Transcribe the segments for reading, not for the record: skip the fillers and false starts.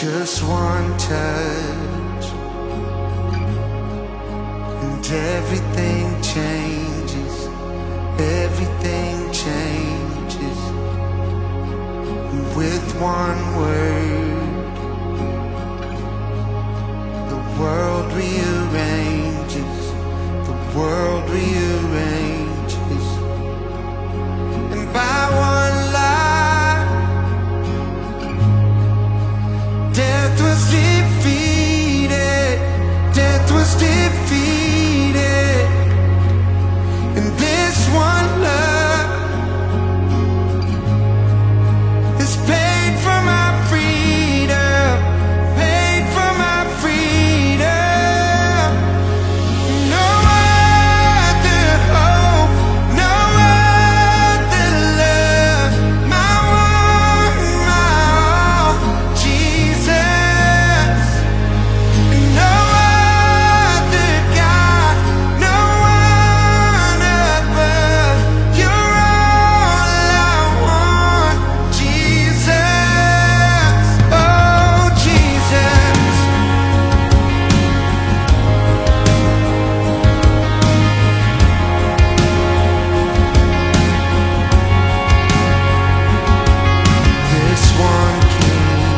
Just one touch and everything changes. Everything changes. And with one word, the world rearranges. The world rearranges. And by one life, death was defeated. Death was defeated. And this one love is paid for my freedom. Paid for my freedom. No other hope, no other love. My one, my all, Jesus. No other God, no one above. You're all I want, Jesus. Oh, Jesus. This one King,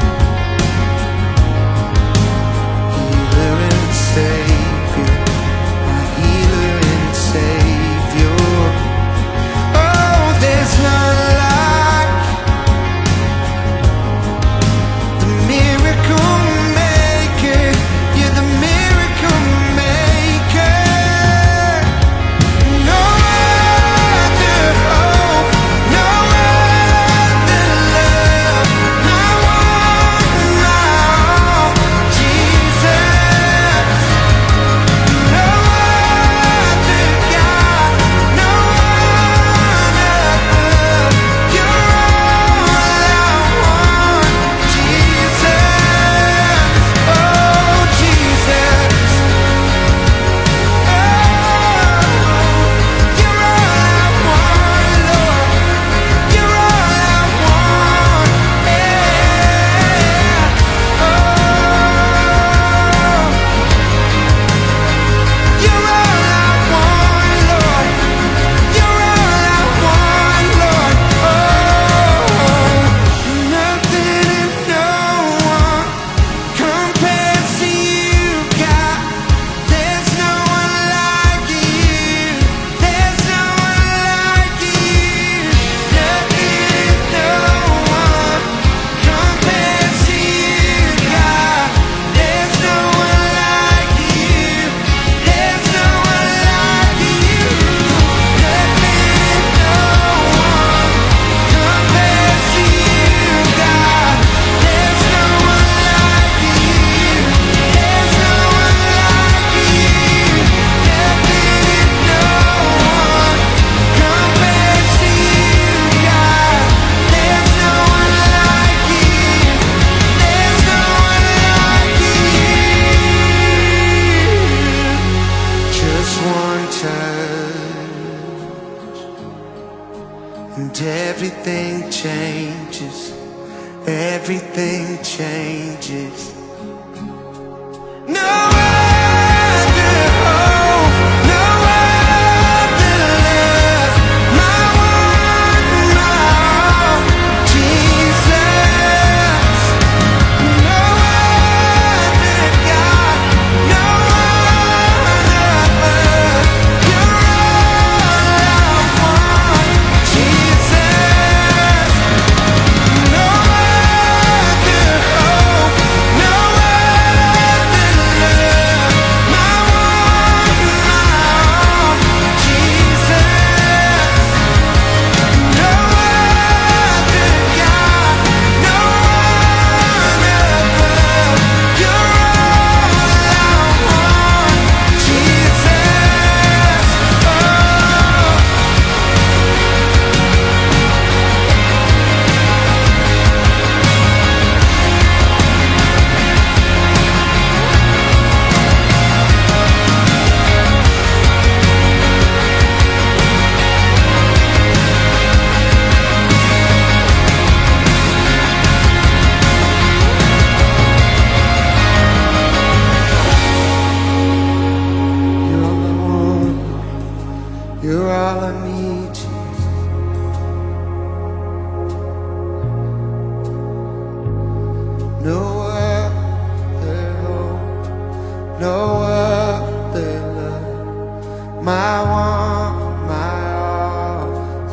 healer and Savior, my healer and Savior. Oh, there's none like the miracle maker. You're the miracle maker. No other hope, no other love. My one, my all, Jesus. No other God, no one above. You're all I want, Jesus. Oh, Jesus. You're all I want, Lord. You're all I want, yeah. Oh, you're all I want, Lord. You're all I want, Lord. Oh, nothing and no one compares to you, God. There's no one like you. There's no one like you. Nothing and no one compares to you, God. There's no one like you. There's no one like you. Nothing and no one compares to you, God. There's no one like you. There's no one like you. Nothing and no one compares to you, God. There's no one like you. There's no one like you. Just one touch and everything changes. Everything changes. No other hope, no other love. My one, my all, Jesus. No other God, no one above. You're all I want, Jesus. No other hope, no no other love. My one, my all,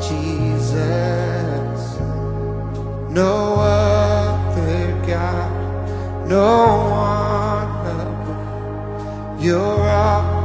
Jesus. No other God, no one above. You're all